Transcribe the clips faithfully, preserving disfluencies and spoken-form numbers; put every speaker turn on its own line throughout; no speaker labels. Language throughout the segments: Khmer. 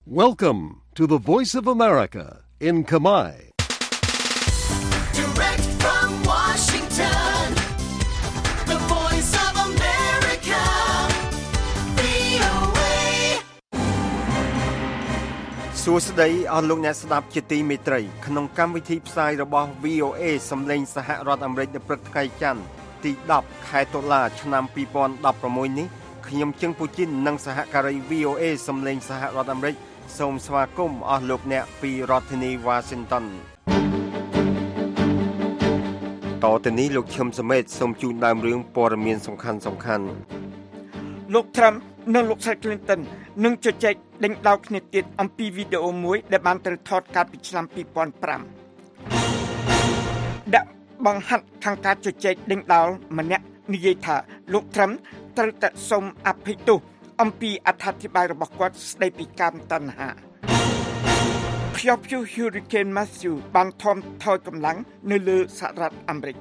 Welcome to the Voice of America in Khmer.
Direct from Washington, the Voice of America, វី អូ เอ
សួស្តីអស់លោកអ្នកស្ដាប់ជាទីមេត្រីក្នុងកម្មវិធីផ្សាយរបស់ វី អូ เอ សំឡេងសហរដ្ឋអាមេរិកនៅព្រឹកថ្ងៃច័ន្ទទីដប់ខែតុលាឆ្នាំពីរពាន់ដប់ប្រាំមួយនេះខ្ញុំជឹងពូជីននិងសហការី វី អូ เอ សំឡេងសហរដ្ឋអាមេរិកសូមស្វាគមន៍អស់លោកអ្នកពីរដ្ឋធានី Washington តទៅនេះលោកឈឹមសមេតសូមជូនដើមរឿងព័ត៌មានសំខាន់សំខាន់
លោក Trump និងលោក Clinton នឹងជជែកដេញដោលគ្នាទៀតអំពីវីដេអូមួយដែលបានត្រូវថតកាលពីឆ្នាំពីរពាន់ប្រាំដាក់បង្ហាត់ខាងការជជែកដេញដោលម្នាក់និយាយថាលោក Trump ត្រូវតែសូមអភ័យទោសអំពីអត្ថាធិប្បាយរបស់គាត់ស្ដីពីកម្មតណ្ហាព្យុះព្យុះ Hurricane Matthew បានធំថយកម្លាំងនៅលើសហរដ្ឋអាមេរិក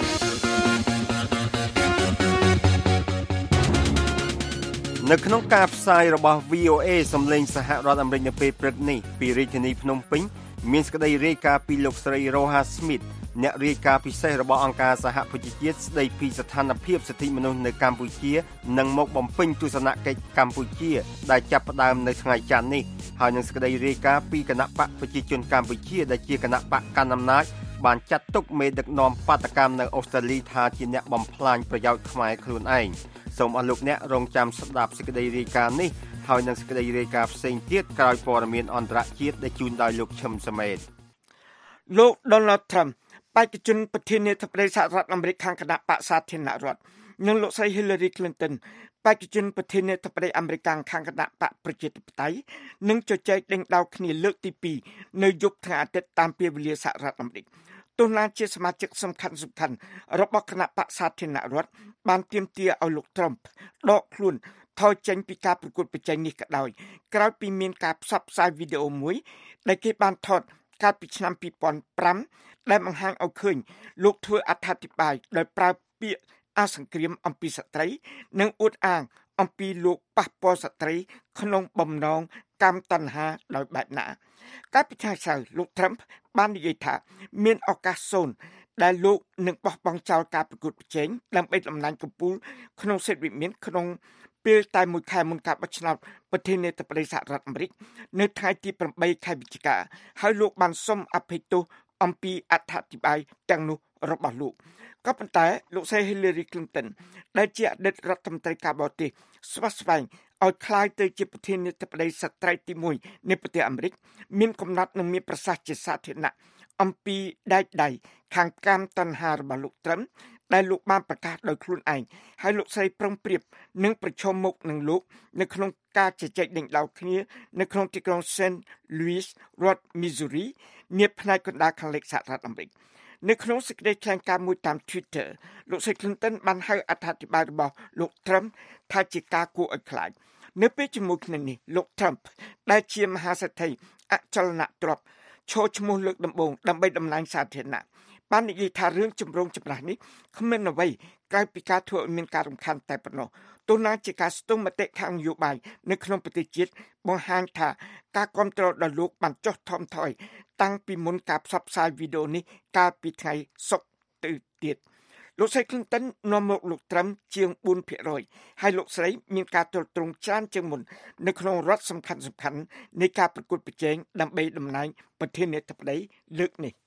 នៅក្នុងការផ្សាយរបស់ វី អូ เอ សំឡេងសហរដ្ឋអាមេរិកនៅពេលព្រឹកនេះពីរាជធានីភ្នំពេញមានសេចក្តីរាយការណ៍ពីលោកស្រី Roha Smith អ្នករាយការណ៍ពិសេសរបស់អង្គការសហប្រជាជាតិស្តីពីស្ថានភាពសិទ្ធិមនុស្សនៅកម្ពុជានិងមកបំពេញទស្សនកិច្ចកម្ពុជាដែលចាប់ផ្ដើមនៅថ្ងៃច័ន្ទនេះហើយនឹងសេចក្តីរាយការណ៍ពីគណៈបកប្រជាជនកម្ពុជាដែលជាគណៈបកកណ្ដាលអំណាចបានចាត់ទុកមេដឹកនាំបាតកម្មនៅអូស្ត្រាលីថាជាអ្នកបំផ្លាញប្រយោជន៍ខ្មែរខ្លួនឯងសូមអស់លោកអ្នករងចាំស្ដាប់សេចក្តីរាយការណ៍នេះហើយនឹងសេចក្តីរាយការណ៍ផ្សេងទៀតក្រោយព័ត៌មានអន្តរជាតិដែលជូនដោយលោកឈឹមសមេត
លោក Donald Trump បេក្ខជនប្រធានាធិបតីសហរដ្ឋអាមេរិកខាងគណៈបក្សសាធារណរដ្ឋនិងលោកស្រី Hillary Clinton បេក្ខជនប្រធានាធិបតីអាមេរិកខាងគណៈបកប្រជាធិបតេយ្យនឹងជជែកដេញដោលគ្នាលើកទីពីរនៅយប់ថ្ងៃអាទិត្យតាមពេលវេលាសហរដ្ឋអាមេរិកទោះណាជាសមាជិកសំខាន់សំខាន់របស់គណៈបក្សសាធារណរដ្ឋបានទាមទារឲ្យលោក Trump ដកខ្លួនថយចេញពីការប្រកួតប្រជែងនេះក៏ដោយក្រោយពីមានការផ្សព្វផ្សាយវីដេអូមួយដែលគេបានថតកាលពីឆ្នាំពីរពាន់ប្រាំដែលបង្ហាញឲ្យឃើញលោកធ្វើអត្ថាធិប្បាយដោយប្រើពាក្យអសង្គ្រាមអំពីស្ត្រីនិងអួតអាងអំពីលោកប៉ះពាល់ស្ត្រីក្នុងបំណងកម្មតណ្ហាដោយបែបណាកាលពីថ្ងៃសៅរ៍លោក Trump បាននិយាយថាមានឱកាសសូន្យដែលលោកនឹងបោះបង់ចោលការប្រកួតប្រជែងដើម្បីតំណែងកំពូលក្នុងសិទ្ធិវិមានក្នុងពេលតែមួយខែមុនការបោះឆ្នោតប្រធានាធិបតីសហរដ្ឋអាមេរិកនៅថ្ងៃទីប្រាំបីខែវិច្ឆិកាហើយលោកបានសុំអភ័យទោសអំពីអត្ថាធិប្បាយទាំងនោះរបស់លោកក៏ប៉ុន្តែលោកស្រី Hillary Clinton ដែលជាអតីតរដ្ឋមន្ត្រីការបរទេសស្វាស្វែងឲ្យក្លាយទៅជាប្រធានាធិបតីស្ត្រីទីមួយនៃប្រទេសអាមេរិកមានកំណត់និងមានប្រសាសន៍ជាសាធារណៈអំពីដែកដៃខាងកម្មតណ្ហារបស់លោក Trump ដែលលោកបានប្រកាសដោយខ្លួនឯងហើយលោកស្រីប្រុងប្រៀបនឹងប្រឈមមុខនឹងលោកនៅក្នុងការជជែកដេញដោលគ្នានៅក្នុងទីក្រុង Saint Louis រដ្ឋ Missouri នាផ្នែកកណ្ដាលខាងលិចសហរដ្ឋអាមេរិកនៅក្នុងសេចក្តីថ្លែងការណ៍មួយតាម Twitter លោកស្រី Clinton បានហៅអត្ថាធិប្បាយរបស់លោក Trump ថាជាការគួរឲ្យខ្លាចនៅពេលជាមួយគ្នានេះលោក Trump ដែលជាមហាសេដ្ឋីអចលនទ្រព្យឈរឈ្មោះលើកដំបូងដើម្បីតំណែងសាធារណៈបាននិយាយថារឿងចម្រូងចម្រាសនេះគ្មានអ្វីក្រៅពីការធ្វើឲ្យមានការរំខានតែប៉ុណ្ណោះទោះណាជាការស្ទង់មតិខាងនយោបាយនៅក្នុងប្រទេសជាតិបង្ហាញថាការគាំទ្រដល់លោកបានចុះថមថយតាំងពីមុនការផ្សព្វផ្សាយវីដេអូនេះកាលពីថ្ងៃសុក្រទៅទៀតលោកស្រី Clinton នាំមកលោក Trump ជាង បួនភាគរយ ហើយលោកស្រីមានការទ្រទ្រង់ច្រើនជាងមុននៅក្នុងរដ្ឋសំខាន់សំខាន់នៃការប្រកួតប្រជែងដើម្បីតំណែងប្រធានាធិបតីលើកនេះ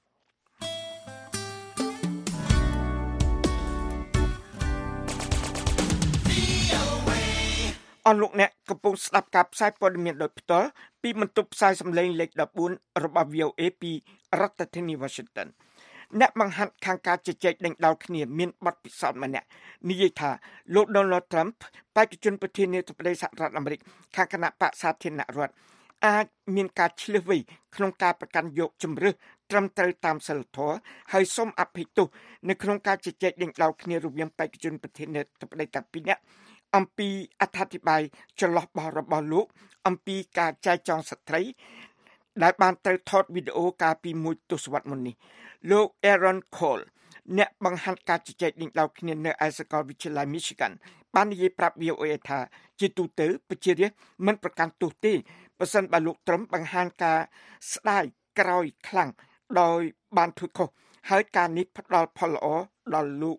អស់លោកអ្នកកំពុងស្ដាប់ការផ្សាយព័ត៌មានដោយផ្ទាល់ពីបន្ទប់ផ្សាយសម្លេងលេខដប់បួនរបស់ វី អូ เอ ពីរដ្ឋធានី Washington អ្នកបង្ហាត់ខាងការជជែកដេញដោលគ្នាមានបទពិសោធន៍ម្នាក់និយាយថាលោក Donald Trump បេក្ខជនប្រធានាធិបតីសហរដ្ឋអាមេរិកខាងគណៈបក្សសាធារណរដ្ឋអាចមានការឆ្លៀសវៃក្នុងការប្រកាន់យកជំរឿសត្រឹមត្រូវតាមសិលធម៌ហើយសូមអភ័យទោសនៅក្នុងការជជែកដេញដោលគ្នារវាងបេក្ខជនប្រធានាធិបតីទាំងពីរនាក់អំពីអត្ថាធិប្បាយចន្លោះបោះរបស់លោកអំពីការចែកចង់ស្ត្រីដែលបានត្រូវថតវីដេអូកាលពីមួយទសវត្សរ៍មុននេះលោក Aaron Cole អ្នកបង្ហាត់ការជជែកដេញដោលគ្នានៅឯសាកលវិទ្យាល័យ Michigan បាននិយាយប្រាប់ វី អូ เอ ថាជាទូទៅប្រជារាស្ត្រមិនប្រកាន់ទោសទេប្រសិនបើលោកត្រឹមបង្ហាញការស្ដាយក្រោយខ្លាំងដោយបានធ្វើខុសហើយការនេះផ្ដល់ផលល្អដល់លោក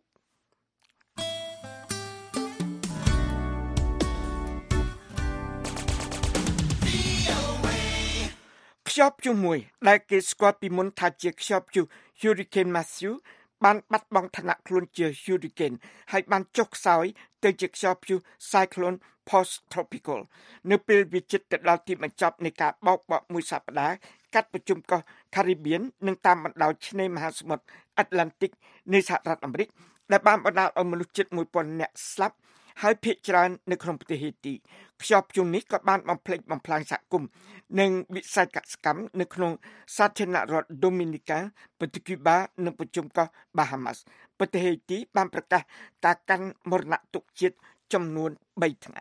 ខ្យល់ព្យុះមួយដែលគេស្គាល់ពីមុនថាជាខ្យល់ព្យុះ Hurricane Matthew បានបាត់បង់ឋានៈខ្លួនជា Hurricane ហើយបានចុះខ្សោយទៅជាខ្យល់ព្យុះ Cyclone Post-tropical នៅពេលវាជិតទៅដល់ទីបញ្ចប់នៃការបោកបក់មួយសប្តាហ៍កាត់ប្រជុំកោះ Caribbean និងតាមបណ្ដោយឆ្នេរមហាសមុទ្រ Atlantic នៃសហរដ្ឋអាមេរិកដែលបានបណ្ដាលឲ្យមនុស្សជិតមួយពាន់នាក់ស្លាប់ហើយភាគច្រើននៅក្នុងប្រទេសហេទីខ្យល់ព្យុះនេះក៏បានបំផ្លិចបំផ្លាញសហគមន៍និងវិស័យកសិកម្មនៅក្នុងសាធារណរដ្ឋ Dominica ប្រទេស Cuba និងប្រជុំកោះ Bahamas ប្រទេសហេទីបានប្រកាសការកាន់មរណទុក្ខជាតិចំនួនបីថ្ងៃ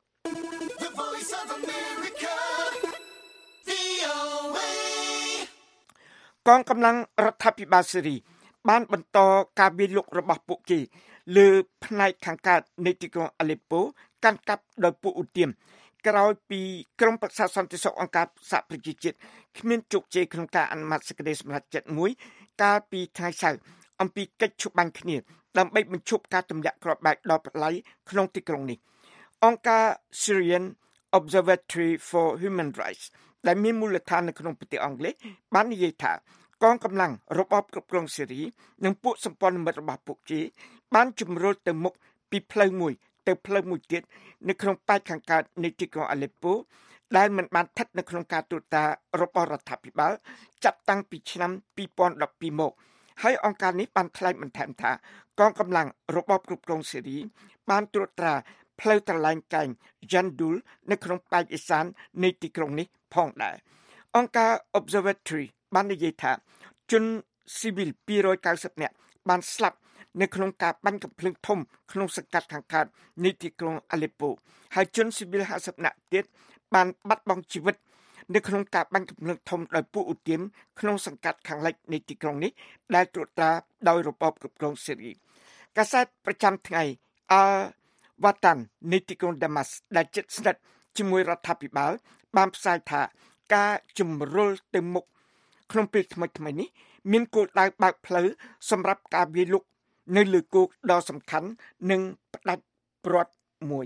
The Voice of America, វី អូ เอ
កងកម្លាំងរដ្ឋាភិបាលស៊េរីបានបន្តការវាយលុករបស់ពួកគេលើផ្នែកខាងកើតនៃទីក្រុងអាឡេប៉ូកាន់កាប់ដោយពួកឧទាមក្រោយពីក្រុមប្រឹក្សាសន្តិសុខអង្គការសហប្រជាជាតិគ្មានជោគជ័យក្នុងការអនុម័តសេចក្តីសម្រេចចិត្តមួយកាលពីថ្ងៃសៅរ៍អំពីកិច្ចឈប់បាញ់គ្នាដើម្បីបញ្ឈប់ការទម្លាក់គ្រាប់បែកដល់ប្រឡាយក្នុងទីក្រុងនេះអង្គការ Syrian Observatory for Human Rights ដែលមានមូលដ្ឋាននៅក្នុងប្រទេសអង់គ្លេសបាននិយាយថាកងកម្លាំងរបបគ្រប់គ្រងស៊េរីនិងពួកសម្ព័ន្ធមិត្តរបស់ពួកគេបានជំរុញទៅមុខពីផ្លូវមួយទៅផ្លូវមួយទៀតនៅក្នុងប៉ែកខាងកើតនៃទីក្រុងអាឡេប៉ូដែលមិនបានស្ថិតនៅក្នុងការត្រួតតារបស់រដ្ឋាភិបាលចាប់តាំងពីឆ្នាំពីរពាន់ដប់ពីរមកហើយអង្គការនេះបានថ្លែងបន្ថែមថាកងកម្លាំងរបបគ្រប់គ្រងស៊េរីបានត្រួតត្រាផ្លូវត្រឡែងកែង Jandul នៅក្នុងប៉ែកឦសាននៃទីក្រុងនេះផងដែរអង្គការ Observatory បាននិយាយថាជនស៊ីវិលពីររយកៅសិបនាក់បានស្លាប់នៅក្នុងការបាញ់កាំភ្លើងធំក្នុងសង្កាត់ខាងកើតនៃទីក្រុងអាឡេប៉ូហើយជនស៊ីវិលห้าสิบនាក់ទៀតបានបាត់បង់ជីវិតនៅក្នុងការបាញ់កាំភ្លើងធំដោយពួកឧទាមក្នុងសង្កាត់ខាងលិចនៃទីក្រុងនេះដែលត្រួតត្រាដោយរបបគ្រប់គ្រងស៊េរីកាសែតប្រចាំថ្ងៃ Al Watan នៃទីក្រុង Damas ដែលជិតស្និទ្ធជាមួយរដ្ឋាភិបាលបានផ្សាយថាការជំរុលទៅមុខក្នុងពេលថ្មីៗនេះមានគោលដៅបើកផ្លូវសម្រាប់ការវាយលុកនៅលើគោកដ៏សំខាន់និងផ្ដាច់ព្រាត់មួយ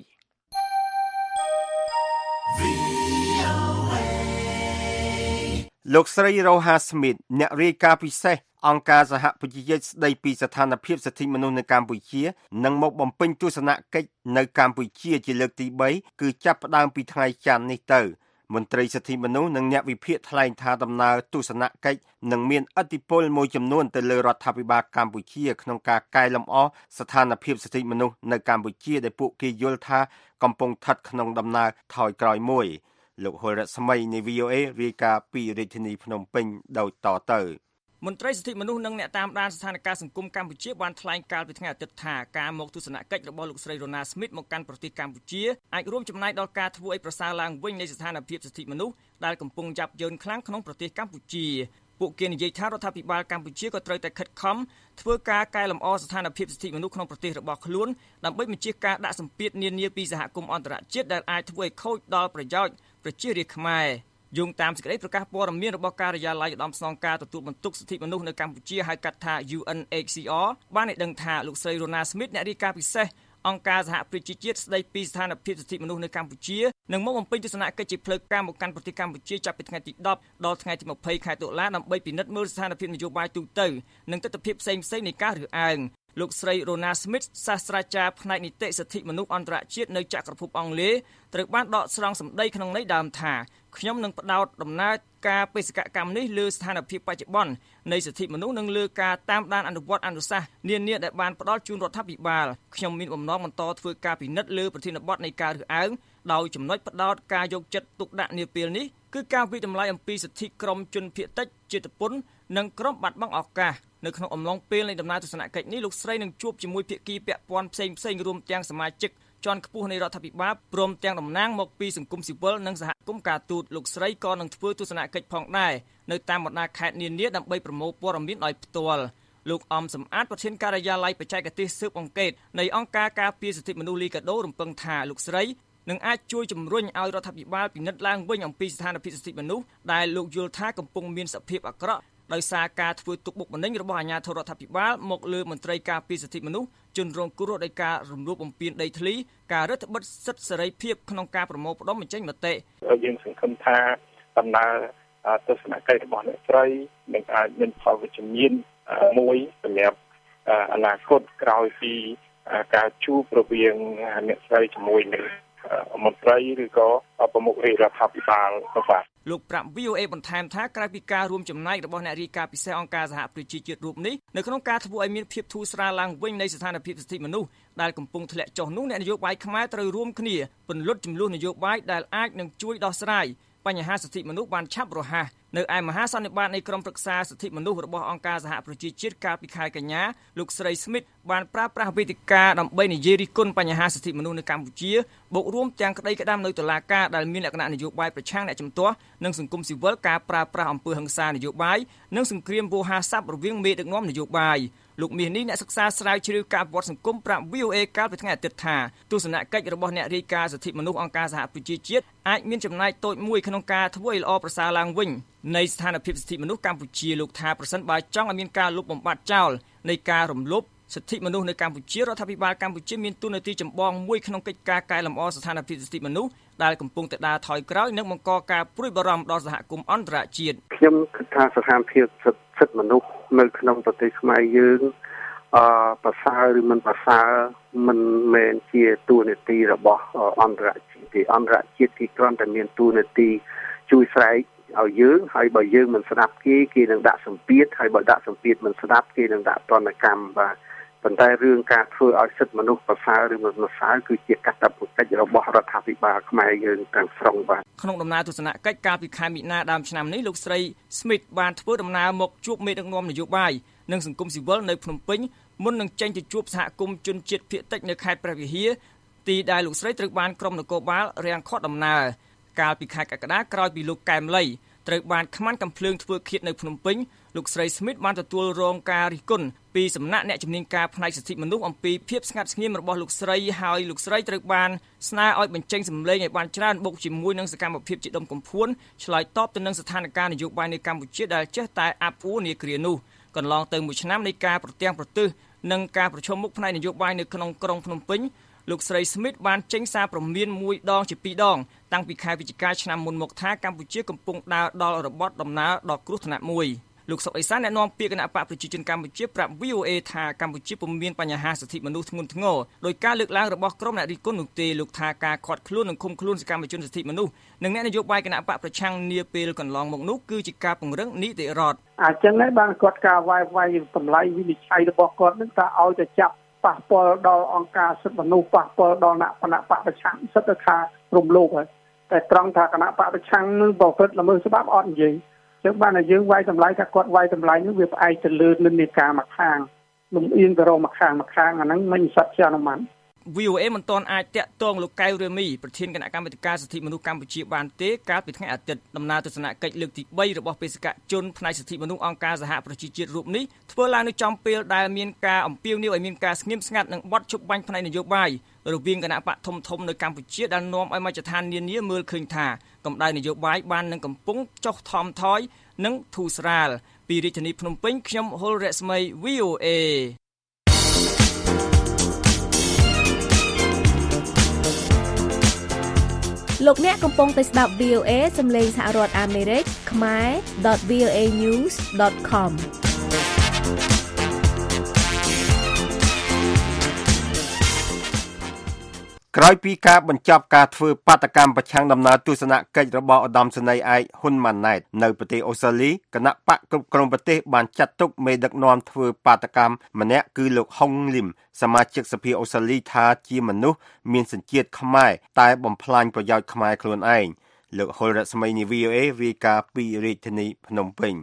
លោកស្រី Roha Smith អ្នករាយការណ៍ពិសេសអង្គការសហប្រជាជាតិស្ដីពីស្ថានភាពសិទ្ធិមនុស្សនៅកម្ពុជានឹងមកបំពេញទស្សនកិច្ចនៅកម្ពុជាជាលើកទីបីគឺចាប់ផ្ដើមពីថ្ងៃច័ន្ទនេះទៅមន្ត្រីសិទ្ធិមនុស្សនិងអ្នកវិភាគថ្លែងថាដំណើរទស្សនកិច្ចនឹងមានឥទ្ធិពលមួយចំនួនទៅលើរដ្ឋាភិបាលកម្ពុជាក្នុងការកែលម្អស្ថានភាពសិទ្ធិមនុស្សនៅកម្ពុជាដែលពួកគេយល់ថាកំពុងស្ថិតក្នុងដំណើរថយក្រោយមួយលោកហុលរស្មីនៃ វី អូ អេ រាយការណ៍ពីរាជធានីភ្នំពេញដោយតទៅ
មន្ត្រីសិទ្ធិមនុស្សនិងអ្នកតាមដានស្ថានភាពសង្គមកម្ពុជាបានថ្លែងកាលពីថ្ងៃអាទិត្យថាការមកទស្សនកិច្ចរបស់លោកស្រី Roha Smith មកកាន់ប្រទេសកម្ពុជាអាចរួមចំណែកដល់ការធ្វើឲ្យប្រសើរឡើងវិញនៃស្ថានភាពសិទ្ធិមនុស្សដែលកំពុងយ៉ាប់យ៉ឺនខ្លាំងក្នុងប្រទេសកម្ពុជាពួកគេនិយាយថារដ្ឋាភិបាលកម្ពុជាក៏ត្រូវតែខិតខំធ្វើការកែលម្អស្ថានភាពសិទ្ធិមនុស្សក្នុងប្រទេសរបស់ខ្លួនដើម្បីបញ្ជៀសការដាក់សម្ពាធនានាពីសហគមន៍អន្តរជាតិដែលអាចធ្វើឲ្យខូចដល់ប្រយោជន៍ប្រជារាស្ត្រខ្មែរយោងតាមសេចក្តីប្រកាសព័ត៌មានរបស់ការិយាល័យឧត្តមស្នងការទទួលបន្ទុកសិទ្ធិមនុស្សនៅកម្ពុជាហៅកាត់ថា ยู เอ็น เอ ซี អារ បានឲ្យដឹងថាលោកស្រី Roha Smith អ្នករាយការណ៍ពិសេសអង្គការសហប្រជាជាតិស្តីពីស្ថានភាពសិទ្ធិមនុស្សនៅកម្ពុជានឹងមកបំពេញទស្សនកិច្ចជាផ្លូវការមកកាន់ប្រទេសកម្ពុជាចាប់ពីថ្ងៃទីដប់ដល់ថ្ងៃទីម្ភៃខែតុលាដើម្បីពិនិត្យមើលស្ថានភាពនយោបាយទូទៅនិងទស្សនវិជ្ជាផ្សេងៗនៃការរើសអើងលោកស្រី Roha Smith សាស្ត្រាចារ្យផ្នែកនីតិសិទ្ធិមនុស្សអន្តរជាតិនៅចក្រភពអង់គ្លេសត្រូវបានដកស្រង់សម្ដីក្នុងន័យដើមថាខ្ញុំនឹងផ្ដោតដំណើរការបេសកកម្មនេះលើស្ថានភាពបច្ចុប្បន្ននៃសិទ្ធិមនុស្សនិងលើការតាមដានអនុវត្តអនុសាសន៍នានាដែលបានផ្ដល់ជូនរដ្ឋាភិបាលខ្ញុំមានបំណងបន្តធ្វើការពិនិត្យលើប្រធានបទនៃការរើសអើងដោយចំណុចផ្ដោតការយកចិត្តទុកដាក់នាពេលនេះគឺការវិតម្លៃអំពីសិទ្ធិក្រុមជនភៀសតិចជាតិពុននិងក្រុមបាត់បង់ឱកាសនៅក្នុងអំឡុងពេលនៃដំណើរទស្សនកិច្ចនេះលោកស្រីនឹងជួបជាមួយភាគីពាក់ព័ន្ធផ្សេងៗរួមទាំងសមាជិកជាន់ខ្ពស់នៃរដ្ឋាភិបាលព្រមទាំងតំណាងមកពីសង្គមស៊ីវិលនិងសហគមន៍ការទូតលោកស្រីក៏នឹងធ្វើទស្សនកិច្ចផងដែរនៅតាមបណ្ដាខេត្តនានាដើម្បីប្រមូលព័ត៌មានដោយផ្ទាល់លោកអំសំអាតប្រធានការិយាល័យបច្ចេកទេសស៊ើបអង្កេតនៃអង្គការការពារសិទ្ធិមនុស្សលីកាដូរំពឹងថាលោកស្រីនឹងអាចជួយជំរុញឲ្យរដ្ឋាភិបាលពិនិត្យឡើងវិញអំពីស្ថានភាពសិទ្ធិមនុស្សដែលលោកយល់ថាកំពុងមានសភាពអាក្រក់ដោយសារការធ្វើទុកបុកម្នេញរបស់អាជ្ញាធររដ្ឋាភិបាលមកលើមន្ត្រីការពារសិទ្ធិមនុស្សជនរងគ្រោះដោយការរំលោភបំពានដីធ្លីការរឹតបន្តឹងសិទ្ធិសេរីភាពក្នុងការប្រមូលផ្ដុំបញ្ចេញមតិ
យើងសង្ឃឹមថាដំណើរទស្សនកិច្ចរបស់អ្នកស្រីនឹងអាចមានផលវិជ្ជមានមួយសម្រាប់អនាគតក្រោយពីការជួបរវាងអ្នកស្រីជាមួយនឹងមន្ត្រីឬក៏ប្រមុខរាជរដ្ឋាភិបាលបាទ
លោកប្រាប់ វី អូ អេ បន្ថែមថាក្រៅពីការរួមចំណែករបស់អ្នករាយការណ៍ពិសេសអង្គការសហប្រជាជាតិរូបនេះនៅក្នុងការធ្វើឲ្យមានភាពធូរស្រាលឡើងវិញនៃស្ថានភាពសិទ្ធិមនុស្សដែលកំពុងធ្លាក់ចុះនោះអ្នកនយោបាយខ្មែរត្រូវរួមគ្នាពន្លត់ចំនួននយោបាយដែលអាចនឹងជួយដោះស្រាយបញ្ហាសិទ្ធិមនុស្សបានឆាប់រហ័សនៅឯមហាសន្និបាតនៃក្រុមប្រឹក្សាសិទ្ធិមនុស្សរបស់អង្គការសហប្រជាជាតិកាលពីខែកញ្ញាលោកស្រី Smith បានប្រើប្រាស់វេទិកាដើម្បីនិយាយរិះគន់បញ្ហាសិទ្ធិមនុស្សនៅកម្ពុជាបូករួមទាំងក្តីក្តាំនៅតុលាការដែលមានលក្ខណៈនយោបាយប្រឆាំងអ្នកជំទាស់និងសង្គមស៊ីវិលការប្រើប្រាស់អំពើហិង្សានយោបាយនិងសង្គ្រាមវោហារស័ព្ទរវាងមេដឹកនាំនយោបាយលោកមាសនេះអ្នកសិក្សាស្រាវជ្រាវការវិវត្តសង្គមប្រាប់ វី អូ អេ កាលពីថ្ងៃអាទិត្យថាទស្សនកិច្ចរបស់អ្នករាយការណ៍សិទ្ធិមនុស្សអង្គការសហប្រជាជាតិអាចមានចំណាយតូចមួយក្នុងការធ្វើឲ្យល្អប្រសើរឡើងវិញនៃស្ថានភាពសិទ្ធិមនុស្សកម្ពុជាលោកថាប្រសិនបើចង់ឲ្យមានការលុបបំបាត់ចោលនៃការរំលោភសិទ្ធិមនុស្សនៅកម្ពុជារដ្ឋាភិបាលកម្ពុជាមានតួនាទីចម្បងមួយក្នុងកិច្ចការកែលម្អស្ថានភាពសិទ្ធិមនុស្សដែលកំពុងតែដើរថយក្រោយនិងបង្កការព្រួយបារម្ភដល់សហគមន៍អន្តរជាតិ
ខ្ញុំគិតថាស្ថានភាពសិទ្ធិមនុស្សនៅក្នុងប្រទេសខ្មែរយើងអឺប្រសើរឬមិនប្រសើរមិនមែនជាតួនាទីរបស់អន្តរជាតិទេអន្តរជាតិគេគ្រាន់តែមានតួនាទីជួយស្រែកឲ្យយើងហើយបើយើងមិនស្ដាប់គេគេនឹងដាក់សម្ពាធហើយបើដាក់សម្ពាធមិនស្ដាប់គេនឹងដាក់ទណ្ឌកម្មបាទប៉ុន្តែរឿងការធ្វើឲ្យសិទ្ធិមនុស្សប្រសើរឬមិនប្រសើរគឺជាកាតព្វកិច្ចរបស់រដ្ឋាភិបាលខ្មែរយើងទាំងស្រុងបាទ
ក្នុងដំណើរទស្សនកិច្ចកាលពីខែមិនិនាដើមឆ្នាំនេះលោកស្រី Smith បានធ្វើដំណើរមកជួបមេដឹកនាំនយោបាយនិងសង្គមស៊ីវិលនៅភ្នំពេញមុននឹងចេញទៅជួបសហគមន៍ជនជាតិភាគតិចនៅខេត្តព្រះវិហារទីដែលលោកស្រីត្រូវបានក្រុមនគរបាលរាំងឃាត់ដំណើរកាលពីខែកក្កដាក្រោយពីលោកកែមលីត្រូវបានខ្មាន់កំភ្លើងធ្វើឃាតនៅភ្នំពេញលោកស្រី Smith បានទទួលរងការរិះគន់ពីសំណាក់អ្នកជំនាញការផ្នែកសិទ្ធិមនុស្សអំពីភាពស្ងាត់ស្ងៀមរបស់លោកស្រីហើយលោកស្រីត្រូវបានស្នើឲ្យបញ្ចេញសម្លេងឲ្យបានច្រើនបូកជាមួយនឹងសកម្មភាពជាដុំកំភួនឆ្លើយតបទៅនឹងស្ថានភាពនយោបាយនៅកម្ពុជាដែលចេះតែអាប់អួរនាគ្រានោះកន្លងទៅមួយឆ្នាំនៃការប្រទាំងប្រទើសនិងការប្រជុំមុខផ្នែកនយោបាយនៅក្នុងក្រុងភ្នំពេញលោកស្រី Smith បានចេញសារព្រមានមួយដងជាពីរដងតាំងពីខែវិច្ឆិកាឆ្នាំមុនមកថាកម្ពុជាកំពុងដើរដល់របត់ដំណើរដ៏គ្រោះថ្នាក់មួយលោកសុកអេសានអ្នកនាំពាក្យគណៈបកប្រជាជនកម្ពុជាប្រាប់ វី អូ អេ ថាកម្ពុជាពុំមានបញ្ហាសិទ្ធិមនុស្សធ្ងន់ធ្ងរដោយការលើកឡើងរបស់ក្រុមអ្នករិះគន់នោះទេលោកថាការឃាត់ខ្លួននិងឃុំខ្លួនសកម្មជនសិទ្ធិមនុស្សនិងអ្នកនយោបាយគណៈបកប្រឆាំងនាពេលកន្លងមកនោះគឺជាការពង្រឹងនីតិរដ្ឋ
អញ្ចឹងហើយបានគាត់ការវាយវាយតម្លៃវិនិច្ឆ័យរបស់គាត់នឹងថាឲ្យតែចាប់ប៉ះពាល់ដល់អង្គការសិទ្ធិមនុស្សប៉ះពាល់ដល់គណៈបកប្រឆាំងសិទ្ធិថារំលោភហើយតែត្រង់ថាគណៈបកប្រឆាំងនឹងប្រព្រឹត្តល្មើសច្បាប់អត់និយាយចឹងបានតែយើងវាយតម្លៃថាគាត់វាយតម្លៃនេះវាផ្អែកទៅលើនិន្នាការមួយខាងលំអៀងទៅរកមួយខាងមួយខាងអាហ្នឹងមិនសិតជាអនុម័ត
វី អូ អេ មិនទាន់អាចតាក់ទងលោកកៅរេមីប្រធានគណៈកម្មាធិការសិទ្ធិមនុស្សកម្ពុជាបានទេកាលពីថ្ងៃអាទិត្យដំណើរទស្សនកិច្ចលើកទីបីរបស់បេសកជនផ្នែកសិទ្ធិមនុស្សអង្គការសហប្រជាជាតិរូបនេះធ្វើឡើងនៅចំពេលដែលមានការអំពាវនាវឲ្យមានការស្ងៀមស្ងាត់និងបទជប់បាញ់ផ្នែកនយោបាយរវាងគណៈបកធំធំនៅកម្ពុជាដែលនាំឲ្យមជ្ឈដ្ឋាននានាមើលឃើញថាកម្ដៅនយោបាយបាននឹងកំពុងចុះថមថយនិងធូរស្រាលពីរាជធានីភ្នំពេញខ្ញុំហុលរស្មី វី អូ អេ
លោកអ្នកកំពុងតែស្ដាប់ វី អូ អេ សំឡេងសហរដ្ឋអាមេរិកខ្មែរ .វី អូ អេ news ដត com
ក្រោយពីការបញ្ចប់ការធ្វើបាតកម្មប្រឆាំងដំណើរទស្សនកិច្ចរបស់ឧត្តមសេនីយ៍ឯកហ៊ុនម៉ាណែតនៅប្រទេសអូស្ត្រាលីគណៈបកគ្រប់គ្រងប្រទេសបានចាត់ទុកមេដឹកនាំធ្វើបាតកម្មម្នាក់គឺលោកហុងលឹមសមាជិកសភាអូស្ត្រាលីថាជាមនុស្សមានសញ្ជាតិខ្មែរតែបំផ្លាញប្រយោជន៍ខ្មែរខ្លួនឯងលោកហុលរស្មីនី វី អូ អេ រាយការណ៍ពីរាជធានីភ្នំពេញ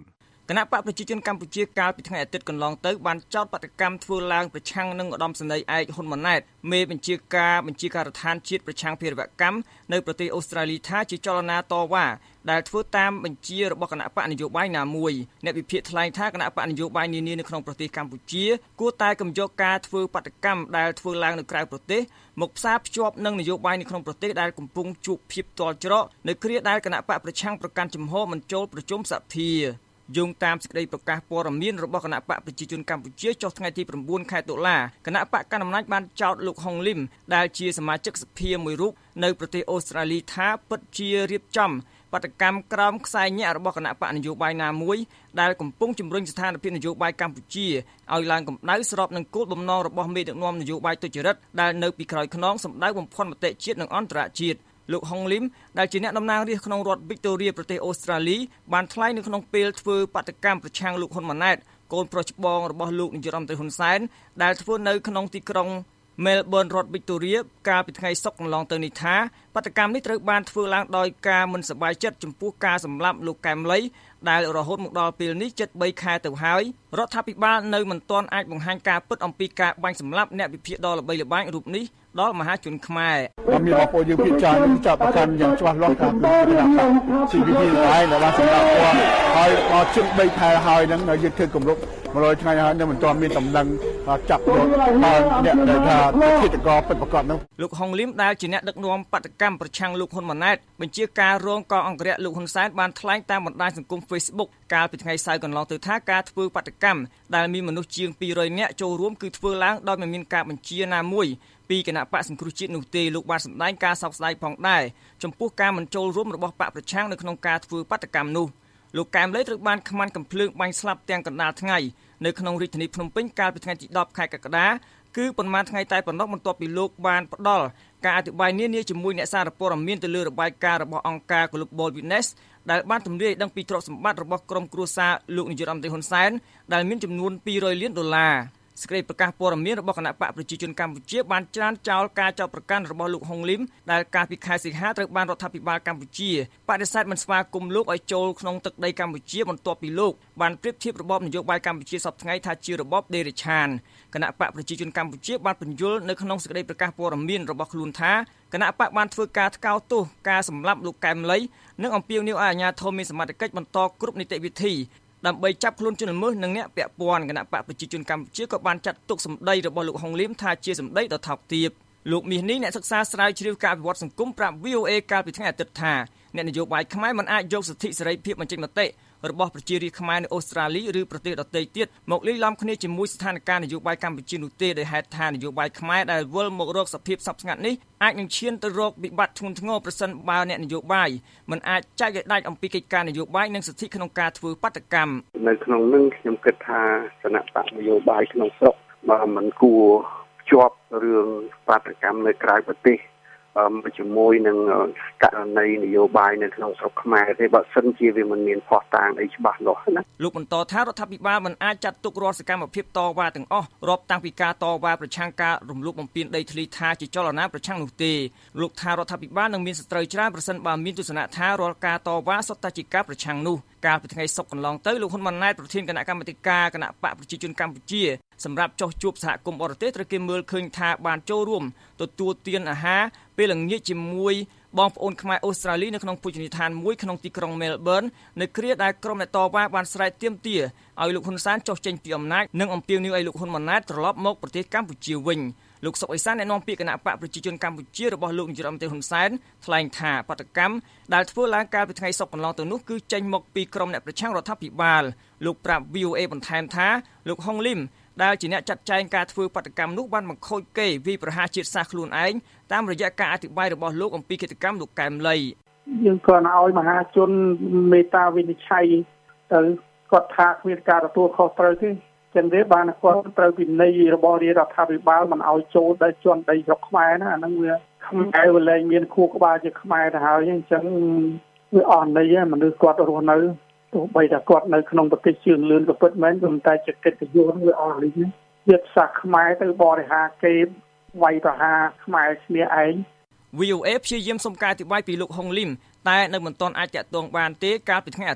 គណៈបកប្រជាជនកម្ពុជាកាលពីថ្ងៃអាទិត្យកន្លងទៅបានចោទបដកម្មធ្វើឡើងប្រឆាំងនឹងឧត្តមសេនីយ៍ឯកហ៊ុនម៉ាណែតមេបញ្ជាការបញ្ជាការដ្ឋានជាតិប្រឆាំងភេរវកម្មនៅប្រទេសអូស្ត្រាលីថាជាចលនាតវ៉ាដែលធ្វើតាមបញ្ជារបស់គណៈបកនយោបាយណាមួយអ្នកវិភាគថ្លែងថាគណៈបកនយោបាយនានានៅក្នុងប្រទេសកម្ពុជាគួរតែកំយកការធ្វើបដកម្មដែលធ្វើឡើងនៅក្រៅប្រទេសមកផ្សារភ្ជាប់នឹងនយោបាយនៅក្នុងប្រទេសដែលកំពុងជួបភាពទាល់ច្រកនៅគ្រាដែលគណៈបកប្រឆាំងប្រកាន់ជំហរមិនចូលប្រជុំសភាយោងតាមសេចក្តីប្រកាសព័ត៌មានរបស់គណៈបកប្រជាជនកម្ពុជាចុះថ្ងៃទី៩ខែតុលាគណៈបកកណ្ដាលអំណាចបានចោទលោកហុងលឹមដែលជាសមាជិកសភាមួយរូបនៅប្រទេសអូស្ត្រាលីថាពិតជារៀបចំបដកម្មក្រោមខ្សែញាក់របស់គណៈបកនយោបាយណាមួយដែលកំពុងជំរុញស្ថានភាពនយោបាយកម្ពុជាឲ្យឡើងកម្ដៅស្របនឹងគោលបំណងរបស់មេដឹកនាំនយោបាយទុច្ចរិតដែលនៅពីក្រោយខ្នងសម្ដៅបំផន់មតិជាតិនិងអន្តរជាតិលោកហុងលឹមដែលជាអ្នកតំណាងរាស្ត្រក្នុងរដ្ឋវីកតូរីប្រទេសអូស្ត្រាលីបានថ្លែងនៅក្នុងពេលធ្វើបដកម្មប្រឆាំងលោកហ៊ុនម៉ាណែតកូនប្រុសច្បងរបស់លោកនាយរដ្ឋមន្ត្រីហ៊ុនសែនដែលធ្វើនៅក្នុងទីក្រុងមែលប៊នរដ្ឋវីកតូរីកាលពីថ្ងៃសុក្រកន្លងទៅនេះថាបដកម្មនេះត្រូវបានធ្វើឡើងដោយការមិនសប្បាយចិត្តចំពោះការសម្លាប់លោកកែមលីដែលរហូតមកដល់ពេលនេះជិតបីខែទៅហើយរដ្ឋាភិបាលនៅមិនទាន់អាចបង្ហាញការពិតអំពីការបាញ់សម្លាប់អ្នកវិភាគដ៏ល្បីល្បាញរូបនេះដល់មហាជនខ្មែរ
មានបងប្អូនយើងភាគច្រើននឹងចាប់ប្រកាន់យ៉ាងច្បាស់លាស់ថាពីគណៈបក ซี พี พี ដែរដែលបានសម្រាប់គាត់ហើយដល់ជិតបីខែហើយហ្នឹងយើងធ្វើគម្រប់មួយរយថ្ងៃហើយនៅមិនទាន់មានដំណឹងចាប់យកដល់អ្នកដែលថាឃាតករពិតប្រាកដនោះ
លោកហុងលឹមដែលជាអ្នកដឹកនាំបដកម្មប្រឆាំងលោកហ៊ុនម៉ាណែតបញ្ជាការរងកងអង្គរៈលោកហ៊ុនសែនបានថ្លែងតាមបណ្ដាញសង្គម Facebook កាលពីថ្ងៃសៅរ៍កន្លងទៅថាការធ្វើបដកម្មដែលមានមនុស្សជាងពីររយនាក់ចូលរួមគឺធ្វើឡើងដោយមិនមានការបញ្ជាណាមួយពីគណៈបកសង្គ្រោះជាតិនោះទេលោកបានសម្ដែងការសោកស្ដាយផងដែរចំពោះការមិនចូលរួមរបស់បកប្រឆាំងនៅក្នុងការធ្វើបដកម្មនោះលោកកែមលីត្រូវបានខ្មាន់កំភ្លើងបាញ់ស្លាប់ទាំងកណ្ដាលថ្ងៃនៅក្នុងរាជធានីភ្នំពេញកាលពីថ្ងៃទីដប់ខែកក្កដាគឺប៉ុន្មានថ្ងៃតែប៉ុណ្ណោះបន្ទាប់ពីលោកបានផ្ដល់ការអធិប្បាយនានាជាមួយអ្នកសារព័ត៌មានទៅលើរបាយការណ៍របស់អង្គការ Global Witness ដែលបានទម្លាយដឹងពីទ្រព្យសម្បត្តិរបស់ក្រុមគ្រួសារលោកនាយករដ្ឋមន្ត្រីហ៊ុនសែនដែលមានចំនួនពីររយលានដុល្លារសេចក្តីប្រកាសព័ត៌មានរបស់គណៈបកប្រជាជនកម្ពុជាបានច្រានចោលការចោទប្រកាន់របស់លោកហុងលឹមដែលកាលពីខែសីហាត្រូវបានរដ្ឋាភិបាលកម្ពុជាបដិសេធមិនស្វាគមន៍លោកឲ្យចូលក្នុងទឹកដីកម្ពុជាបន្ទាប់ពីលោកបានប្រៀបធៀបរបបនយោបាយកម្ពុជាសពថ្ងៃថាជារបបដេរឆានគណៈបកប្រជាជនកម្ពុជាបានបញ្យល់នៅក្នុងសេចក្តីប្រកាសព័ត៌មានរបស់ខ្លួនថាគណៈបកបានធ្វើការថ្កោលទោសការសម្លាប់លោកកែមលីនិងអំពាវនាវឲ្យអាជ្ញាធរមានសមត្ថកិច្ចបន្តគ្រប់នីតិវិធីដើម្បីចាប់ខ្លួនជនល្មើសនិងអ្នកពាក់ព័ន្ធគណៈបកប្រជាជនកម្ពុជាក៏បានចាត់ទុកសម្ដីរបស់លោកហុងលឹមថាជាសម្ដីដ៏ថោកទាបលោកមាសនេះអ្នកសិក្សាស្រាវជ្រាវការវិវត្តសង្គមប្រាប់ វី អូ เอ កាលពីថ្ងៃអាទិត្យថាអ្នកនយោបាយខ្មែរមិនអាចយកសិទ្ធិសេរីភាពបញ្ចេញមតិរបស់ប្រជារាស្ត្រខ្មែរនៅអូស្ត្រាលីឬប្រទេសដទៃទៀតមកលាយឡំគ្នាជាមួយស្ថានភាពនយោបាយកម្ពុជានោះទេដោយហេតុថានយោបាយខ្មែរដែលវិលមករកសភាពស្ងប់ស្ងាត់នេះអាចនឹងឈានទៅរកវិបត្តិធ្ងន់ធ្ងរប្រសិនបើអ្នកនយោបាយមិនអាចចែកឲ្យដាច់អំពីកិច្ចការនយោបាយនិងសិទ្ធិក្នុងការធ្វើបដកម្ម
នៅក្នុងនឹងខ្ញុំគិតថាគណៈបកនយោបាយក្នុងស្រុកបើមិនគួរភ្ជាប់រឿងបដកម្មនៅក្រៅប្រទេសជាមួយនឹងករណីនយោបាយនៅក្នុងស្រុកខ្មែរទេបើសិនជាវាមិនមានភស្តុតាងអីច្បាស់លាស់ណា
លោកបន្តថារដ្ឋាភិបាលមិនអាចចាត់ទុករាល់សកម្មភាពតវ៉ាទាំងអស់រាប់តាំងពីការតវ៉ាប្រឆាំងការរំលោភបំពានដីធ្លីថាជាចលនាប្រឆាំងនោះទេលោកថារដ្ឋាភិបាលនឹងមានសត្រូវច្រើនប្រសិនបើមានទស្សនៈថារាល់ការតវ៉ាសុទ្ធតែជាការប្រឆាំងនោះកាលពីថ្ងៃសុក្រកន្លងទៅលោកហ៊ុនម៉ាណែតប្រធានគណៈកម្មាធិការគណៈបកប្រជាជនកម្ពុជាសម្រាប់ចោះជួបសហគមន៍បរទេសត្រូវគេមើលឃើញថាបានចូលរួមទទួលទានអាហារពេលល្ងាចជាមួយបងប្អូនខ្មែរអូស្ត្រាលីនៅក្នុងភោជនីយដ្ឋានមួយក្នុងទីក្រុងមែលប៊ននៅគ្រាដែលក្រុមអ្នកតវ៉ាបានស្រែកទាមទារឲ្យលោកហ៊ុនសែនចុះចេញពីអំណាចនិងអំពាវនាវឲ្យលោកហ៊ុនម៉ាណែតត្រឡប់មកប្រទេសកម្ពុជាវិញលោកសុកអេសានអ្នកនាំពាក្យគណៈបកប្រជាជនកម្ពុជារបស់លោកនាយរដ្ឋមន្ត្រីហ៊ុនសែនថ្លែងថាបដកម្មដែលធ្វើឡើងកាលពីថ្ងៃសុក្រកន្លងទៅនោះគឺចេញមកពីក្រុមអ្នកប្រឆាំងរដ្ឋាភិបាលលោកប្រាប់ វី អូ เอ បន្ថែមថាលោកហុងលឹមដែលជាអ្នកចាត់ចែងការធ្វើបដកម្មនោះបានបង្ខូចគេវាយប្រហារជាតិសាសន៍ខ្លួនឯងតាមរយៈការអធិប្បាយរបស់លោកអំពីកិច្ចកម្មលោកកែមលី
យើងគ្រាន់តែឲ្យមហាជនមេត្តាវិនិច្ឆ័យទៅគាត់ថាគ្មានការទទួលខុសត្រូវទេចឹងទេបានគាត់ត្រូវពិន័យរបស់រដ្ឋាភិបាលមិនឲ្យចូលដល់ជន់ដីស្រុកខ្មែរណាអាហ្នឹងវាខ្មែរវាលែងមានខួរក្បាលជាខ្មែរទៅហើយអញ្ចឹងវាអស់ន័យមនុស្សគាត់រស់នៅទោះបីតែគាត់នៅក្នុងប្រទេសជឿនលឿនក៏ពិតមែនប៉ុន្តែជាកិត្តិយសវាអស់លីងជាតិសាសន៍ខ្មែរទៅបរិហាគេវាយប្រហារខ្មែរគ្នាឯង
វី អូ เอ ព្យាយាមសុំការអធិប្បាយពីលោកហុងលឹមតែនៅមិនទាន់អាចតាក់ទងបានទេកាលពីថ្ងៃអាទិត្យ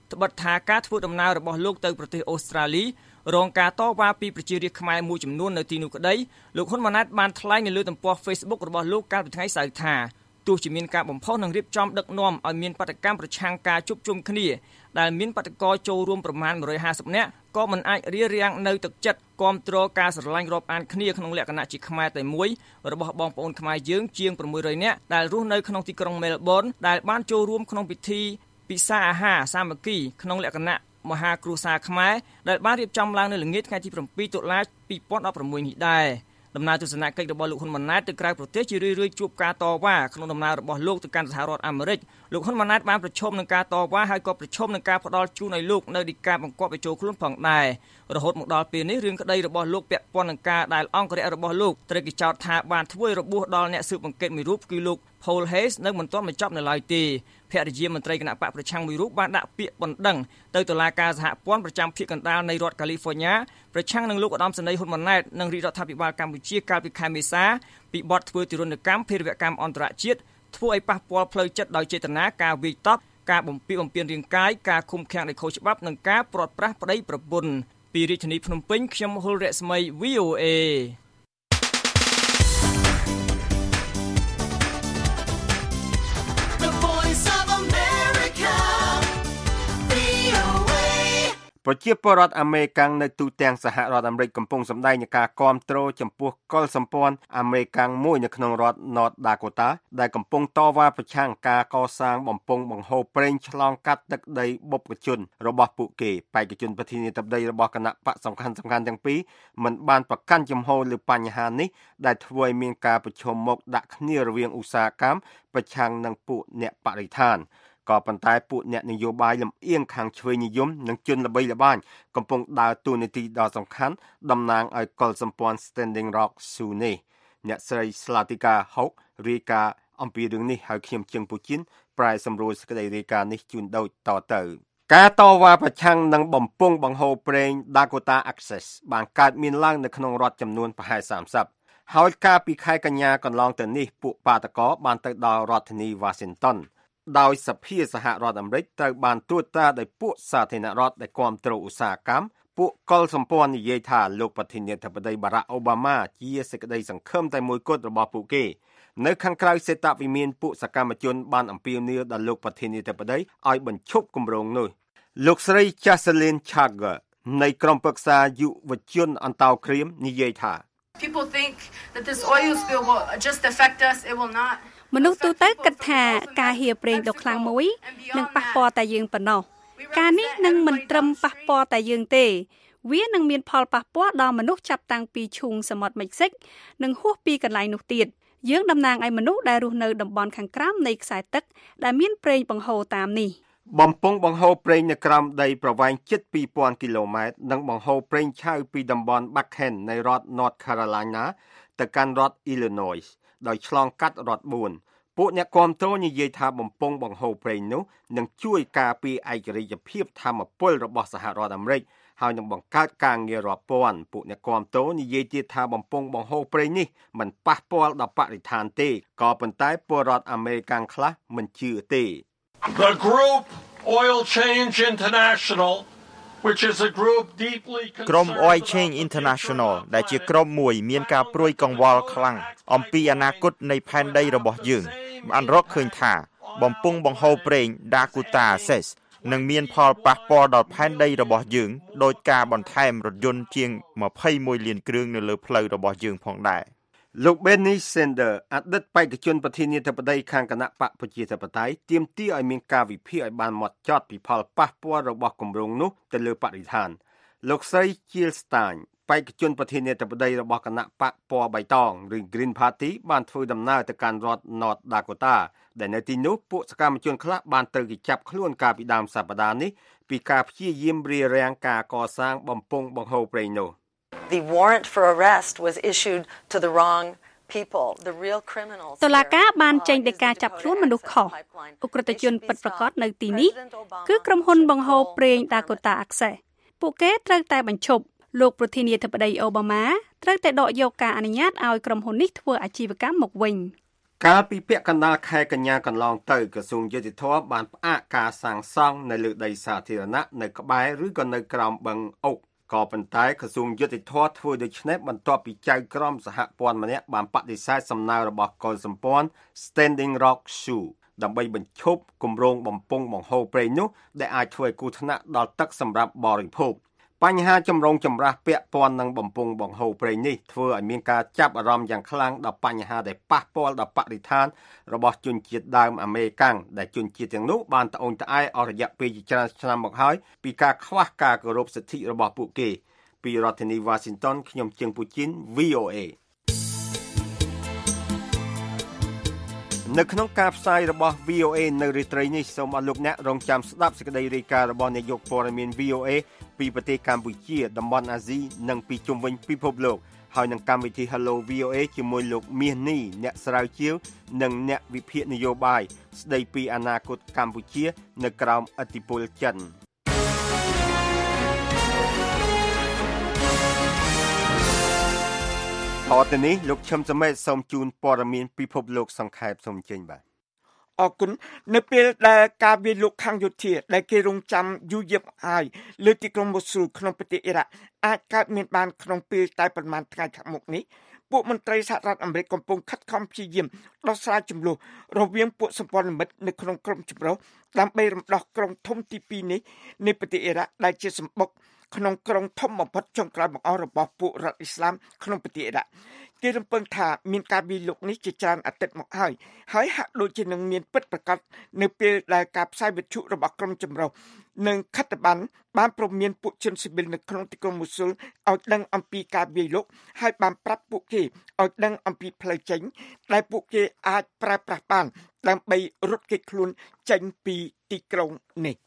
ត្បិតថាការធ្វើដំណើររបស់លោកទៅប្រទេសអូស្ត្រាលីរងការតវ៉ាពីប្រជារាស្ត្រខ្មែរមួយចំនួននៅទីនោះក្តីលោកហ៊ុនម៉ាណែតបានថ្លែងនៅលើទំព័រ Facebook របស់លោកកាលពីថ្ងៃសៅរ៍ថាទោះជាមានការបំផុសនិងរៀបចំដឹកនាំឲ្យមានបាតកម្មប្រឆាំងការជួបជុំគ្នាដែលមានបាតកោចូលរួមប្រមាណមួយរយហាសិបនាក់ក៏មិនអាចរារាំងនៅទឹកចិត្តគាំទ្រការស្រឡាញ់រាប់អានគ្នាក្នុងលក្ខណៈជាខ្មែរតែមួយរបស់បងប្អូនខ្មែរយើងជាងប្រាំមួយរយនាក់ដែលរស់នៅក្នុងទីក្រុងមែលប៊នដែលបានចូលរួមក្នុងពិធីពិសាអាហារសាមគ្គីក្នុងលក្ខណៈមហាគ្រួសារខ្មែរដែលបានរៀបចំឡើងនៅល្ងាចថ្ងៃទីប្រាំពីរតុលាពីរពាន់ដប់ប្រាំមួយនេះដែរដំណើរទស្សនកិច្ចរបស់លោកហ៊ុនម៉ាណែតទៅក្រៅប្រទេសជារឿយៗជួបការតវ៉ាក្នុងដំណើររបស់លោកទៅកាន់សហរដ្ឋអាមេរិកលោកហ៊ុនម៉ាណែតបានប្រឈមនឹងការតវ៉ាហើយក៏ប្រឈមនឹងការផ្ដាល់ជូនឲ្យលោកនៅដីកាបង្គាប់ឲ្យចូលខ្លួនផងដែររហូតមកដល់ពេលនេះរឿងក្តីរបស់លោកពាក់ព័ន្ធនឹងការដែលអង្គរៈរបស់លោកត្រូវគេចោទថាបានធ្វើឲ្យរបួសដល់អ្នកស៊ើបអង្កេតមួយរូបគឺលោក Paul Hayes នៅមិនទាន់បញ្ចប់នៅឡើយទេភរិយាមន្ត្រីគណៈបកប្រឆាំងមួយរូបបានដាក់ពាក្យបណ្ដឹងទៅតុលាការសហព័ន្ធប្រចាំភាគកណ្ដាលនៃរដ្ឋ California ប្រឆាំងនឹងលោកឧត្តមសេនីយ៍ហ៊ុនម៉ាណែតនិងរាជរដ្ឋាភិបាលកម្ពុជាកាលពីខែមេសាពីបទធ្វើទារុណកម្មភេរវកម្មអន្តរជាតិធ្វើឲ្យប៉ះពាល់ផ្លូវចិត្តដោយចេតនាការវាយតប់ការបំពានបំពានរាងកាយការឃុំឃាំងដោយខុសច្បាប់និងការព្រាត់ប្រាសប្តីប្រពន្ធពីរាជធានីភ្នំពេញខ្ញុំហុលរស្មី វី អូ เอ
ប្រជាពលរដ្ឋអាមេរិកនៅទូទាំងសហរដ្ឋអាមេរិកកំពុងសម្ដែងនឹងការគាំទ្រចំពោះកុលសម្ព័ន្ធអាមេរិកមួយនៅក្នុងរដ្ឋ North Dakota ដែលកំពុងតវ៉ាប្រឆាំងការកសាងបំពង់បង្ហូរប្រេងឆ្លងកាត់ទឹកដីបុព្វជនរបស់ពួកគេបេក្ខជនប្រធានាធិបតីរបស់គណៈបកសំខាន់ៗទាំងពីរមិនបានប្រកាន់ជំហរលើបញ្ហានេះដែលធ្វើឲ្យមានការប្រឈមមុខដាក់គ្នារវាងឧស្សាហកម្មប្រឆាំងនឹងពួកអ្នកបរិស្ថានក៏ប៉ុន្តែពួកអ្នកនយោបាយលំអៀងខាងឆ្វេងនិយមនិងជនល្បីល្បាញកំពុងដើរតួនាទីដ៏សំខាន់តំណាងឲ្យកុលសម្ព័ន្ធ Standing Rock ស៊ូនេះអ្នកស្រី Slatika Hawk រាយការណ៍អំពីរឿងនេះហើយខ្ញុំជឹងពូជីនប្រែសម្រួលសេចក្តីរាយការណ៍នេះជូនដូចតទៅការតវ៉ាប្រឆាំងនឹងបំពង់បង្ហូរប្រេង Dakota Access បានកើតមានឡើងនៅក្នុងរដ្ឋចំនួនប្រហែលសាមសិបហើយកាលពីខែកញ្ញាកន្លងទៅនេះពួកបាតកោបានទៅដល់រដ្ឋធានី Washingtonដោយសភាសហរដ្ឋអាមេរិកត្រូវបានត្រួតត្រាដោយពួកសាធារណរដ្ឋដែលគាំទ្រឧស្សាហកម្មពួកកុលសម្ព័ន្ធនិយាយថាលោកប្រធានាធិបតីបារ៉ាក់អូបាម៉ាជាសេចក្តីសង្ឃឹមតែមួយគត់របស់ពួកគេនៅខាងក្រៅសេតវិមានពួកសកម្មជនបានអំពាវនាវដល់លោកប្រធានាធិបតីឲ្យបញ្ឈប់គម្រោងនោះលោកស្រី Jocelyn Chagar នៃក្រុមប្រឹក្សាយុវជនអន្តោក្រិមនិយាយថា
People think that this oil spill will just affect us. It will not.
មនុស្សទូទៅគិតថាការហៀរប្រេងដ៏ខ្លាំងមួយនឹងប៉ះពាល់តែយើងប៉ុណ្ណោះការនេះនឹងមិនត្រឹមប៉ះពាល់តែយើងទេវានឹងមានផលប៉ះពាល់ដល់មនុស្សចាប់តាំងពីឈូងសមុទ្រមិចស៊ិកនិងហួសពីកន្លែងនោះទៀតយើងតំណាងឲ្យមនុស្សដែលរស់នៅតំបន់ខាងក្រោមនៃខ្សែទឹកដែលមានប្រេងបង្ហូរតាមនេះ
បំពង់បង្ហូរប្រេងនៅក្រោមដីប្រវែងជិតពីរពាន់គីឡូម៉ែត្រនិងបង្ហូរប្រេងឆៅពីតំបន់ Buckhead នៃរដ្ឋ North Carolina ទៅកាន់រដ្ឋ Illinois ដោយឆ្លងកាត់រដ្ឋបួនពួកអ្នកគាំទ្រនិយាយថាបំពង់បង្ហូរប្រេងនោះនឹងជួយការពារឯករាជ្យភាពថាមពលរបស់សហរដ្ឋអាមេរិកហើយនឹងបង្កើតការងាររាប់ពាន់ពួកអ្នកគាំទ្រនិយាយទៀតថាបំពង់បង្ហូរប្រេងនេះមិនប៉ះពាល់ដល់បរិស្ថានទេក៏ប៉ុន្តែពលរដ្ឋអាមេរិកខ្លះមិនជឿទេ
The group Oil Change International which is a group deeply
ក្រុម Oil Change International ដែលជាក្រុមមួយមានការព្រួយកង្វល់ខ្លាំងអំពីអនាគតនៃផែនដីរបស់យើងបានរកឃើញថាបំពង់បង្ហូរប្រេង Dakota Access នឹងមានផលប៉ះពាល់ដល់ផែនដីរបស់យើងដោយការបន្ថែមរថយន្តជាងยี่สิบเอ็ดលានគ្រឿងនៅលើផ្លូវរបស់យើងផងដែរ
លោក Bernie Sanders អតីតបេក្ខជនប្រធានាធិបតីខាងគណៈបកប្រជាធិបតេយ្យទាមទារឲ្យមានការវិភាគឲ្យបានហ្មត់ចត់ពីផលប៉ះពាល់របស់គម្រោងនោះទៅលើបរិស្ថានលោកស្រី Jill Stein បេក្ខជនប្រធានាធិបតីរបស់គណៈបកពណ៌បៃតងឬ Green Party បានធ្វើដំណើរទៅកាន់រដ្ឋ North Dakota ដែលនៅទីនោះពួកសកម្មជនខ្លះបានត្រូវគេចាប់ខ្លួនកាលពីដើមសប្តាហ៍នេះពីការព្យាយាមរារាំងការកសាងបំពង់បង្ហូរប្រេងនោះ
The warrant for arrest was issued to the wrong people. The real criminals.
តុលាការបានចេញដីកាចាប់ខ្លួនមនុស្សខុសឧក្រិដ្ឋជនពិតប្រាកដនៅទីនេះគឺក្រុមហ៊ុនបង្ហូរប្រេង Dakota Access ពួកគេត្រូវតែបញ្ឈប់លោកប្រធានាធិបតីអូបាម៉ាត្រូវតែដកយកការអនុញ្ញាតឲ្យក្រុមហ៊ុននេះធ្វើអាជីវកម្មមកវិញ
កាលពីពាក់កណ្ដាលខែកញ្ញាកន្លងទៅក្រសួងយុតិធម៌បានផ្អាកការសាងសង់នៅលើដីសាធារណៈនៅក្បែរឬក៏នៅក្រោមបឹងអុកក៏ប៉ុន្តែក្រសួងយុតិធម៌ធ្វើដូច្នេះបន្ទាប់ពីចៅក្រមសហព័ន្ធម្នាក់បានបដិសេធសំណើរបស់កុលសម្ព័ន្ធ Standing Rock Shoe ដើម្បីបញ្ឈប់គម្រោងបំពង់បង្ហូរប្រេងនោះដែលអាចធ្វើឲ្យគ្រោះថ្នាក់ដល់ទឹកសម្រាប់បរិភោគបញ្ហាចម្រូងចម្រាសពាក់ព័ន្ធនឹងបំពង់បង្ហូរប្រេងនេះធ្វើឲ្យមានការចាប់អារម្មណ៍យ៉ាងខ្លាំងដល់បញ្ហាដែលប៉ះពាល់ដល់បរិស្ថានរបស់ជនជាតិដើមអាមេរិកាំងដែលជនជាតិទាំងនោះបានត្អូញត្អែរអស់រយៈពេលជាច្រើនឆ្នាំមកហើយពីការខ្វះការគោរពសិទ្ធិរបស់ពួកគេពីរដ្ឋធានី Washington ខ្ញុំជើងពូជីន V O A នៅក្នុងការផ្សាយរបស់ V O A នៅរាត្រីនេះសូមអរលោកអ្នករងចាំស្ដាប់សេចក្តីរាយការណ៍របស់នាយកព័ត៌មាន V O A ពីប្រទេសកម្ពុជាតំបន់អាស៊ីនិងពីជុំវិញពិភពលោកហើយនឹងកម្មវិធី Hello វី អូ เอ ជាមួយលោកមាសនីអ្នកស្រាវជ្រាវនិងអ្នកវិភាគនយោបាយស្ដីពីអនាគតកម្ពុជានៅក្រោមឥទ្ធិពលចិនតទៅនេះលោកឈឹមសមេតសូមជូនព័ត៌មានពិភពលោកសង្ខេបសូមចេញបាទ
អរគុណនៅពេលដែលការវាយលុកខាងយោធាដែលគេរងចាំយូរយារហើយលើទីក្រុងម៉ូស៊ូលក្នុងប្រទេសអ៊ីរ៉ាក់អាចកើតមានបានក្នុងពេលតែប្រមាណថ្ងៃខាងមុខនេះពួកមន្ត្រីសហរដ្ឋអាមេរិកកំពុងខិតខំព្យាយាមដោះស្រាយចំនួនរវាងពួកសម្ព័ន្ធមិត្តនៅក្នុងក្រុមចម្រុះដើម្បីរំដោះក្រុងធំទីពីរនេះនៃប្រទេសអ៊ីរ៉ាក់ដែលជាសម្បុកក្នុងក្រុងធំបំផុតចុងក្រោយបង្អស់របស់ពួករដ្ឋអ៊ីស្លាមក្នុងប្រទេសអ៊ីរ៉ាក់គេរំពឹងថាមានការវាយលុកនេះជាច្រើនអាទិត្យមកហើយហើយហាក់ដូចជានឹងមានពិតប្រាកដនៅពេលដែលការផ្សាយវិទ្យុរបស់ក្រុមចម្រុះនិងខិត្តប័ណ្ណបានព្រមមានពួកជនស៊ីវិលនៅក្នុងទីក្រុងម៉ូស៊ូលឲ្យដឹងអំពីការវាយលុកហើយបានប្រាប់ពួកគេឲ្យដឹងអំពីផ្លូវចេញដែលពួកគេអាចប្រើប្រាស់បានដើម្បីរត់គេចខ្លួនចេញពីទីក្រុងនេះ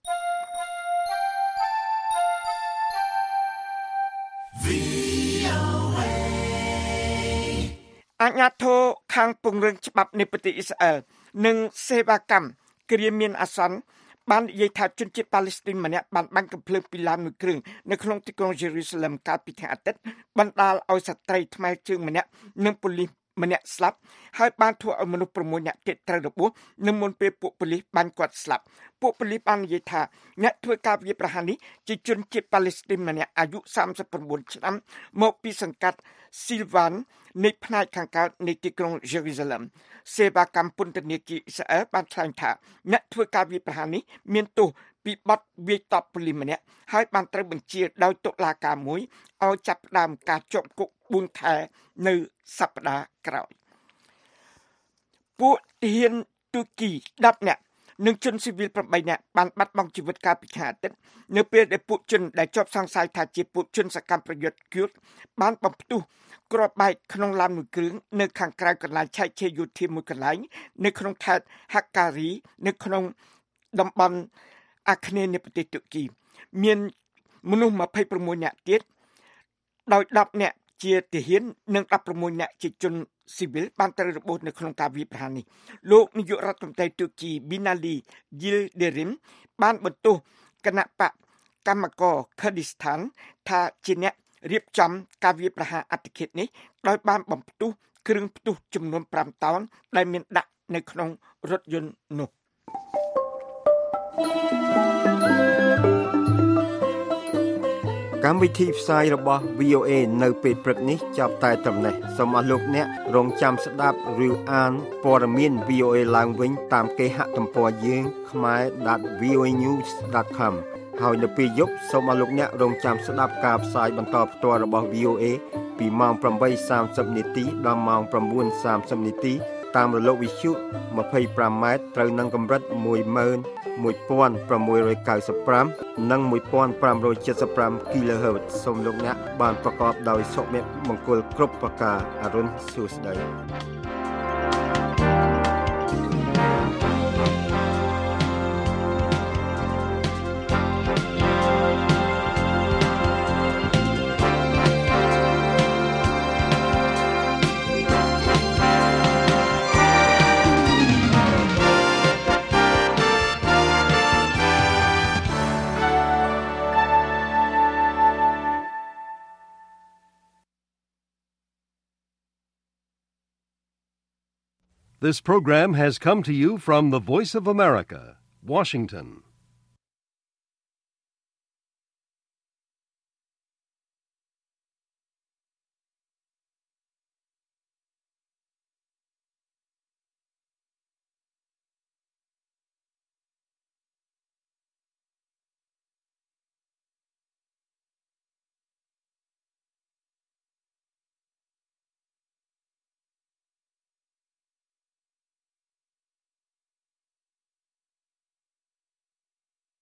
អាជ្ញាធរខាងពង្រឹងច្បាប់នៃប្រទេសអ៊ីស្រាអែលនិងសេវាកម្មគ្រាមានអាសន្នបាននិយាយថាជនជាតិប៉ាឡេស្ទីនម្នាក់បានបាញ់កាំភ្លើងពីឡានមួយគ្រឿងនៅក្នុងទីក្រុងយេរូសាឡឹមកាលពីថ្ងៃអាទិត្យបណ្ដាលឲ្យស្ត្រីថ្មើរជើងម្នាក់និងប៉ូលីសម្នាក់ស្លាប់ហើយបានធ្វើឲ្យមនុស្សប្រាំមួយនាក់ទៀតត្រូវរបួសនៅមុនពេលពួកប៉ូលីសបាញ់គាត់ស្លាប់ពួកប៉ូលីសបាននិយាយថាអ្នកធ្វើការវាយប្រហារនេះជាជនជាតិប៉ាឡេស្ទីនម្នាក់អាយុសាមសិបប្រាំបួនឆ្នាំមកពីសង្កាត់ស៊ីលវ៉ាននៃផ្នែកខាងកើតនៃទីក្រុងយេរូសាឡឹមសេវាកម្មពន្ធនាគារអ៊ីស្រាអែលបានថ្លែងថាអ្នកធ្វើការវាយប្រហារនេះមានទោសពីបទវាយតប់ប៉ូលីសម្នាក់ហើយបានត្រូវបញ្ជាដោយតុលាការមួយឲ្យចាប់ផ្ដើមការជាប់គុកបួនខែនៅសប្តាហ៍ក្រោយពួកទាហានទូគីដប់នាក់និងជនស៊ីវិលប្រាំបីនាក់បានបាត់បង់ជីវិតកាលពីខែអាទិត្យនៅពេលដែលពួកជនដែលជាប់សង្ស័យថាជាពួកជនសកម្មប្រយុទ្ធគូតបានបំផ្ទុះគ្រាប់បែកក្នុងឡានមួយគ្រឿងនៅខាងក្រៅកន្លែងឆែកឆេរយោធាមួយកន្លែងនៅក្នុងខេត្តហាក់ការីនៅក្នុងតំបន់អាគ្នេយ៍នៃប្រទេសទូគីមានមនុស្សម្ភៃប្រាំមួយនាក់ទៀតដោយដប់នាក់ជាទាហាននិងដប់ប្រាំមួយនាក់ជាជនស៊ីវិលបានត្រូវរបួសនៅក្នុងការវាយប្រហារនេះលោកនាយករដ្ឋមន្ត្រីទូគី Binali Yildirim បានបន្ទោសគណៈបកកម្មករ Kurdistan ថាជាអ្នករៀបចំការវាយប្រហារអត្តឃាតនេះដោយបានបំផ្ទុះគ្រឿងផ្ទុះចំនួនប្រាំតោនដែលមានដាក់នៅក្នុងរថយន្តនោះ
កម្មវិធីផ្សាយរបស់ V O A នៅពេលព្រឹកនេះចាប់តែត្រឹមនេះសូមអរលោកអ្នករងចាំស្ដាប់ឬអានព័ត៌មាន V O A ឡើងវិញតាមគេហទំព័រយើង khmae dot v o a news dot com ហើយនៅពេលយប់សូមអរលោកអ្នករងចាំស្ដាប់ការផ្សាយបន្តផ្ទាល់របស់ V O A ពីម៉ោង ប្រាំបីសាមសិប នាទីដល់ម៉ោង ប្រាំបួនសាមសិប នាទីតាមរលកវិទ្យុ ម្ភៃប្រាំម៉ែត្រត្រូវនឹងកម្រិត មួយម៉ឺនមួយពាន់ប្រាំមួយរយកៅសិបប្រាំ និង មួយពាន់ប្រាំរយចិតសិបប្រាំ គីឡូហឺត សូមលោកអ្នកបានប្រកបដោយសុភមង្គលគ្រប់ប្រការអរុនសួស្តី
This program has come to you from the Voice of America, Washington.